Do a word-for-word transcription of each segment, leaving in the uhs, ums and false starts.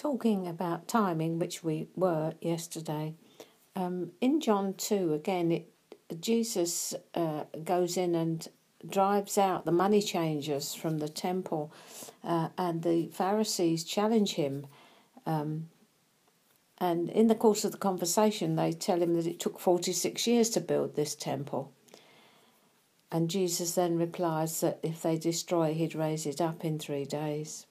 talking about timing, which we were yesterday, um, in John two, again, it, Jesus uh, goes in and drives out the money changers from the temple, uh, and the Pharisees challenge him. Um, and in the course of the conversation, they tell him that it took forty-six years to build this temple. And Jesus then replies that if they destroy, he'd raise it up in three days.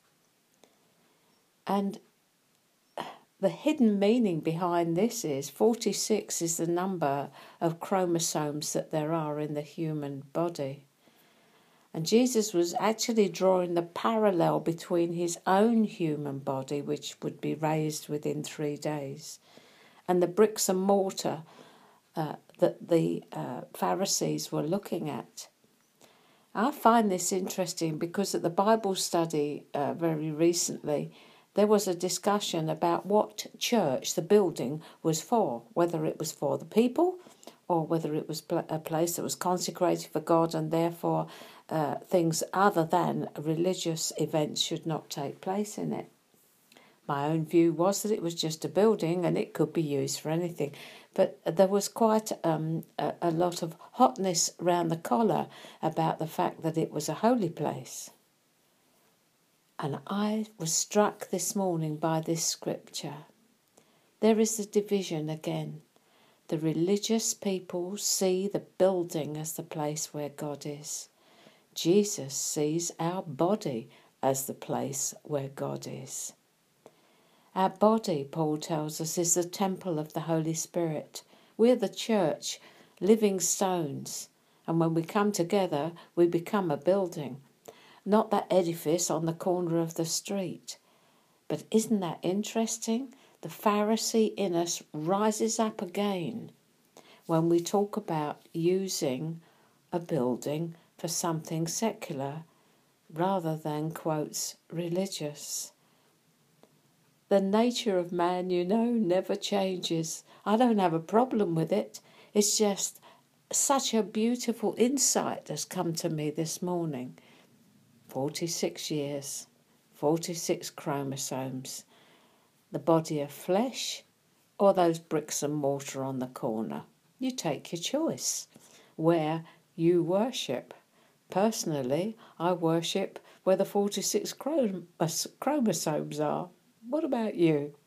And the hidden meaning behind this is forty-six is the number of chromosomes that there are in the human body. And Jesus was actually drawing the parallel between his own human body, which would be raised within three days, and the bricks and mortar uh, that the uh, Pharisees were looking at. I find this interesting because at the Bible study uh, very recently, there was a discussion about what church the building was for, whether it was for the people or whether it was a place that was consecrated for God and therefore uh, things other than religious events should not take place in it. My own view was that it was just a building and it could be used for anything. But there was quite um, a, a lot of hotness round the collar about the fact that it was a holy place. And I was struck this morning by this scripture. There is the division again. The religious people see the building as the place where God is. Jesus sees our body as the place where God is. Our body, Paul tells us, is the temple of the Holy Spirit. We're the church, living stones. And when we come together, we become a building. Not that edifice on the corner of the street. But isn't that interesting? The Pharisee in us rises up again when we talk about using a building for something secular rather than, quotes, religious. The nature of man, you know, never changes. I don't have a problem with it. It's just such a beautiful insight has come to me this morning. forty-six years, forty-six chromosomes, the body of flesh or those bricks and mortar on the corner. You take your choice where you worship. Personally, I worship where the forty-six chrom- chromosomes are. What about you?